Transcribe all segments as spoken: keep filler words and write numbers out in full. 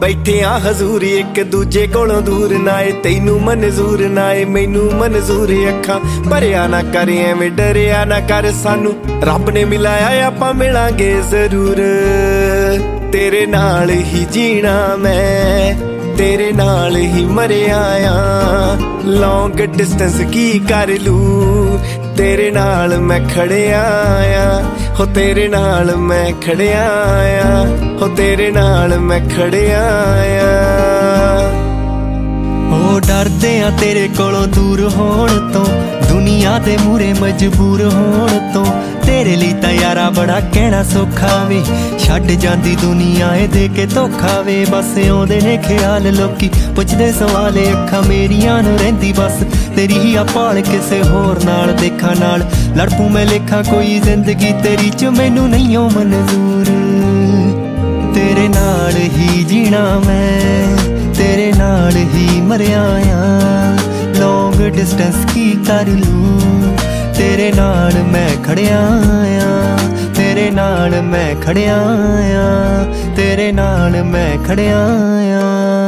बैठे आ हजूर एक दूजे कोलों दूर ना ए तैनू मंजूर ना ए मैनू मंजूर अखां भरिया ना कर एवें डरिया ना कर सानू रब ने मिलाया आपां मिलांगे जरूर तेरे नाल ही जीना मैं तेरे नाल ही मरिया आ लॉन्ग डिस्टेंस की कर लू तेरे नाल मैं खड़िया आ हो तेरे नाल मैं खड़िया आ हो तेरे नाल मैं खड़िया आ ओ डरदे आ तेरे कोलों दूर होण तो दुनिया दे मूरे मजबूर होण तो तेरे लिए तां यारा बड़ा कहना सौखा वे छड्ड जांदी दुनिया ए दे के धोखा वे बस आउंदे ने ख्याल लोकी पुछदे सवाल अखां मेरियां नूं रहिंदी बस तेरी ही आ भाल किसे होर नाल देखा नाल लड़ पऊं मैं लेखा कोई जिंदगी तेरी च मैनू नहीं ओ मंजूर तेरे नाल ही जीना मैं तेरे नाल ही मरिया आ लॉन्ग डिस्टेंस की कर लूं तेरे नाल मैं खड़िया आ तेरे नाल मैं खड़िया आ तेरे नाल मैं खड़िया आ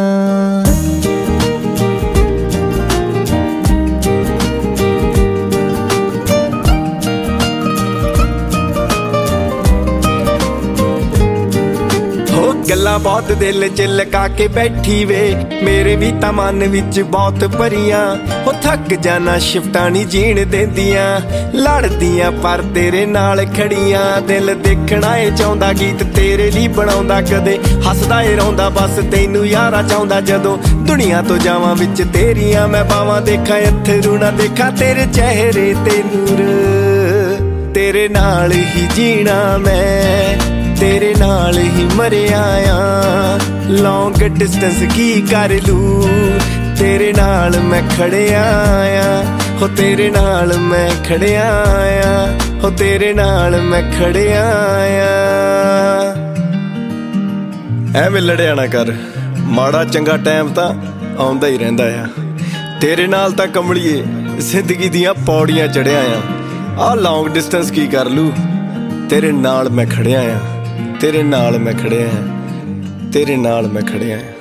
गल्लां बहुत दिल च लगा के बैठी वे मेरे भी तां मन विच बहुत भरियां हो थक जाना शिफ्टां नहीं जीण देंदियां लड़दियां पर तेरे नाल खड़ियां दिल देखना ए चाहुंदा गीत तेरे लिए बनाउंदा कदे हसदा ए रहुंदा बस तैनू यारा चाहुंदा जदों दुनिया तो जावां विच तेरियां मैं बावां देखा अथरू ना देखा तेरे चेहरे ते नूर तेरे नाल ही जीना मैं तेरे नाल ही मरिया आ लॉन्ग डिस्टेंस की कर लू तेरे नाल मैं खड़िया आ हो तेरे नाल मैं खड़िया आ हो तेरे नाल मैं खड़िया आ एवें लड़िया ना कर माड़ा चंगा टाइम तां आउंदा ही रहिंदा आ तेरे नाल तां कमलिए जिंदगी दियां पौड़ियां चढ़िया आ आ लॉन्ग डिस्टेंस की कर लू तेरे नाल मैं खड़िया आ तेरे नाल मैं खड़िया तेरे नाल मैं खड़िया